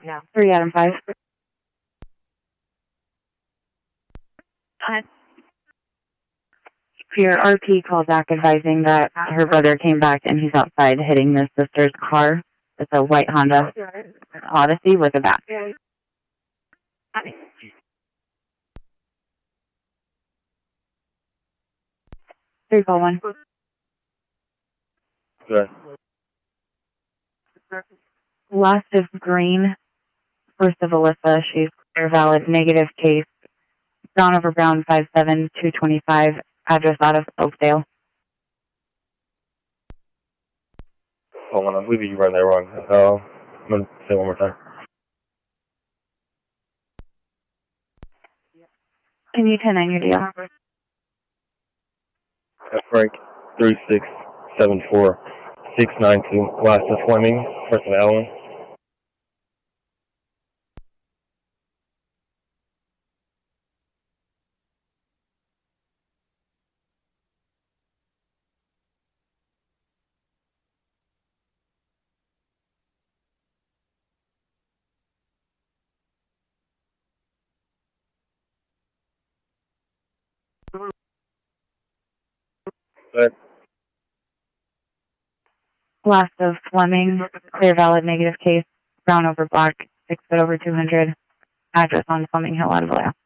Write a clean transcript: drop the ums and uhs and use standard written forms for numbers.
3 Adam 5. Your RP called back advising that her brother came back and he's outside hitting his sister's car. It's a white Honda Odyssey with a bat. 341. Good. Last is green. First of Alyssa. She's clear, valid, negative case. Brown over Brown 57225. Address out of Oakdale. Hold on, I believe you run that wrong. I'm going to say it one more time. Can you 10-9 your deal? Frank 3674692. Last is Fleming. First of Allen. Good. Last of Fleming, clear, valid, negative case. Brown over Black, 6 foot over 200. Address on Fleming Hill out of Vallejo.